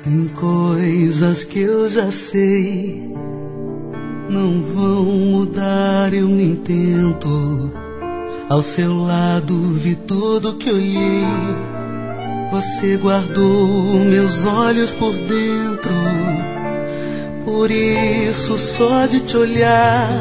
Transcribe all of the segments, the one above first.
Tem coisas que eu já sei, não vão mudar, eu nem tento. Ao seu lado vi tudo que olhei. Você guardou meus olhos por dentro. Por isso só de te olhar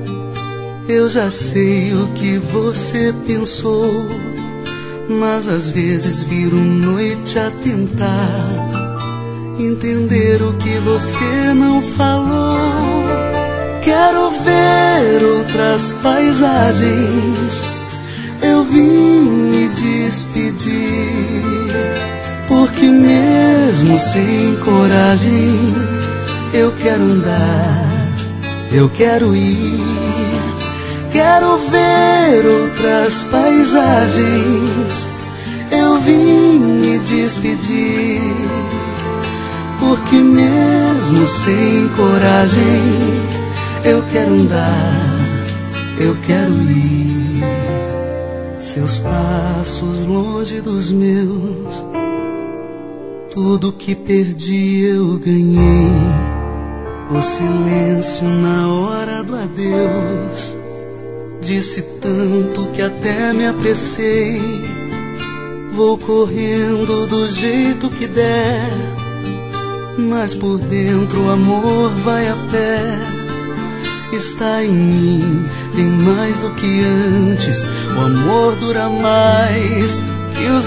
eu já sei o que você pensou. Mas às vezes viro noite a tentar entender o que você não falou. Quero ver outras paisagens, eu vim me despedir, porque mesmo sem coragem eu quero andar, eu quero ir. Quero ver outras paisagens, eu vim me despedir, porque mesmo sem coragem eu quero andar, eu quero ir. Seus passos longe dos meus, tudo que perdi eu ganhei. O silêncio na hora do adeus disse tanto que até me apressei. Vou correndo do jeito que der, mas por dentro o amor vai a pé. Está em mim, bem mais do que antes. O amor dura mais que os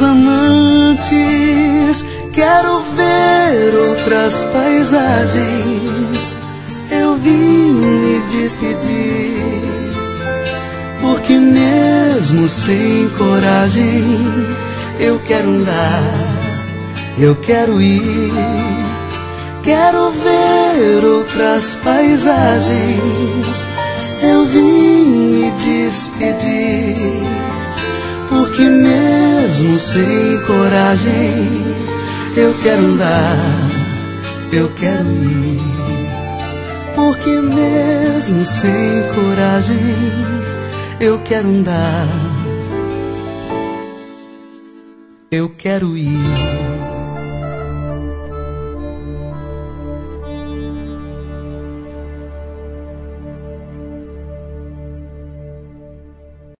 amantes. Quero ver outras paisagens, eu vim me despedir, porque mesmo sem coragem eu quero andar, eu quero ir. Quero ver outras paisagens, eu vim me despedir, porque mesmo sem coragem eu quero andar, eu quero ir. Porque mesmo sem coragem eu quero andar, eu quero ir.